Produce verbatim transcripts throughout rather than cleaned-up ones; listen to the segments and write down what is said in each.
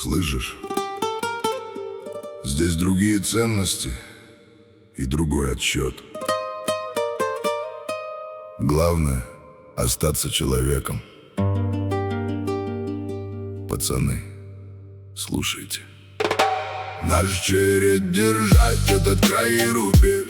Слышишь? Здесь другие ценности и другой отсчет. Главное — остаться человеком. Пацаны, слушайте. Наш черед держать этот край и рубеж.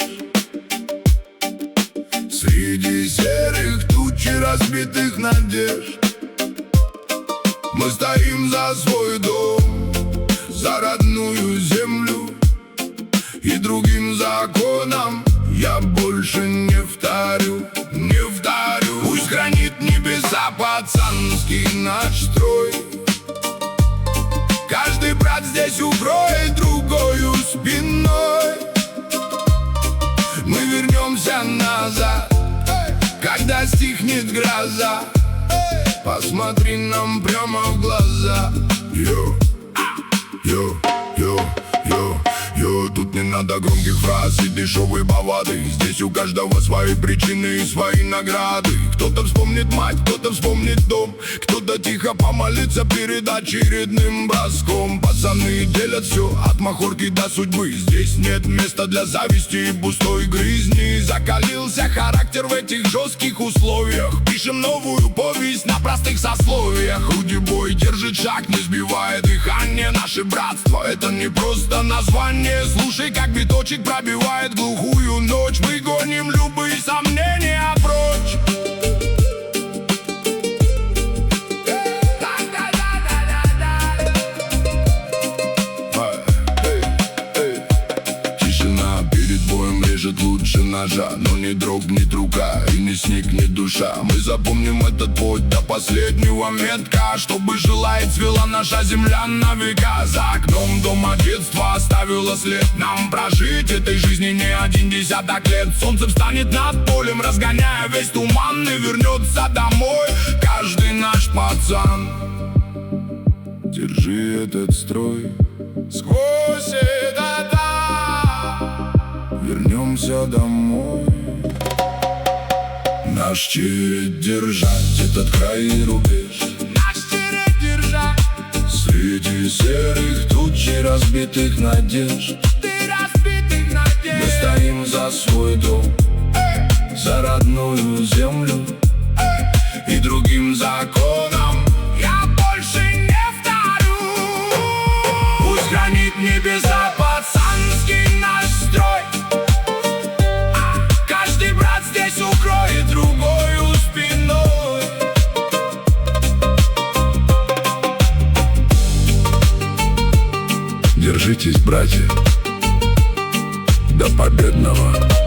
Среди серых туч и разбитых надежд мы стоим за свой дом, за родную землю. И другим законам я больше не вторю, не вторю. Пусть хранит небеса пацанский наш строй. Каждый брат здесь укроет другою спиной. Мы вернемся назад, когда стихнет гроза. Посмотри нам прямо в глаза. Йо, йо, йо, йо, йо. Тут не надо громких фраз и дешевой бавады. Здесь у каждого свои причины и свои награды. Кто-то вспомнит мать, кто-то вспомнит дом, кто-то тихо помолится перед очередным броском. Пацаны делят все от махорки до судьбы. Здесь нет места для зависти и пустой грызни. Закалился характер в этих жестких условиях. Пишем новую повесть на простых сословиях. Руди бой держит шаг, не сбивая дыхание. Наше братство — это не просто название. Слушай, как биточек пробивает глухую ночь. Мы гоним любые сомнения прочь. Лучше ножа, но не дрогнет рука и не сникнет душа. Мы запомним этот путь до последнего метка. Чтобы желает цвела наша земля на века. За окном дома детства оставила след. Нам прожить этой жизни не один десяток лет. Солнце встанет над полем, разгоняя весь туман, и вернется домой каждый наш пацан. Держи этот строй сквозь это. Вернемся домой. Наш черед держать этот край и рубеж. Наш черед держать среди серых туч и разбитых надежд. Ты разбитых надежд. Мы стоим за свой дом, эй, за родную землю, эй, и другим законам я больше не вторю. Пусть хранит небеса пацанский наш строй. Укроет другою спиной. Держитесь, братья, до победного.